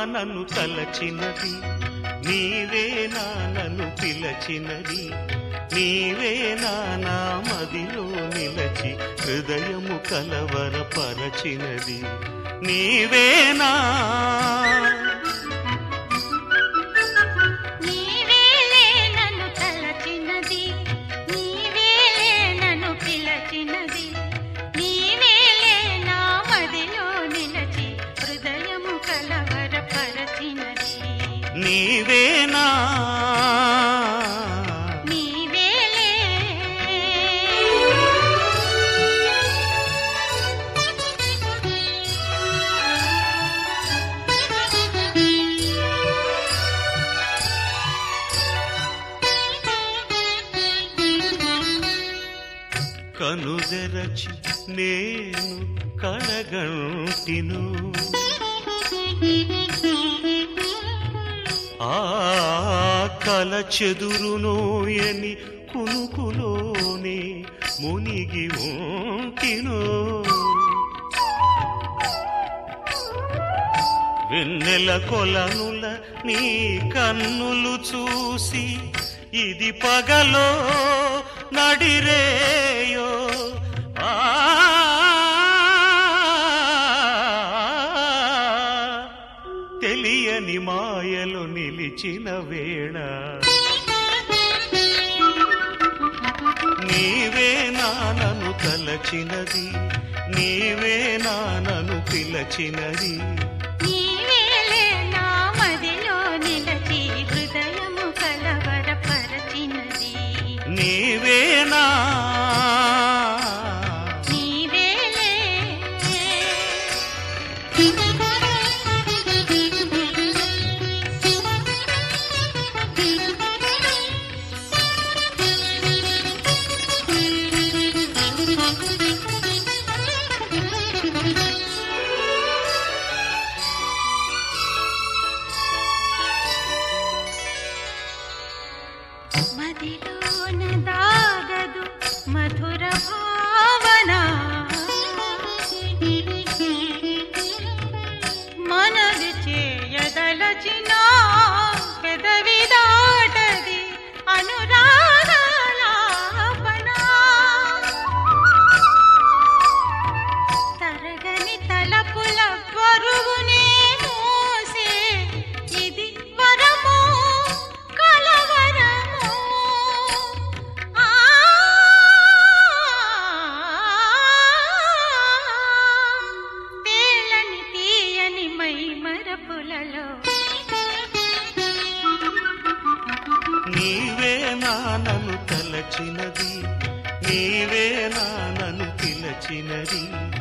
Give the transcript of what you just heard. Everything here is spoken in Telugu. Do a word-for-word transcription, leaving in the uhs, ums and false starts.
నన్ను తలచినది, నీవే నా నన్ను పిలచినది, నీవే నా నా మదిలో నిలచి హృదయము కలవరపరచినది, నీవేనా నీవేనా నీవేలే కనుదెరచి నేను కడగంటిను, ఆ కల చెదురునోయని కునుకులోనే మునిగి ఉంటిను, వెన్నెల కొలనుల నీ కన్నులు చూసి ఇది పగలో నడిరేయో, ఆ తెలియని మాయలు నిలిచిన వేళ, నీవే నా నన్ను తలచినది, నీవే నా నన్ను పిలచినది, నీవేలే నా మదిలో నిలచి హృదయము కలవరపరచినది, నీవేనా నీవేలే మదిలోన దాగదు మధుర భావన, మనది చేయదలచిన పెదవి దాటది అనురాగాలాపన, తరగని తలపుల బరువునే మోసే ఇది వరమో కలవరమో, ఆ తేలని తీయని మై మరపులలో, నీవే నా నన్ను తలచినది, నీవే నా నన్ను పిలచినది.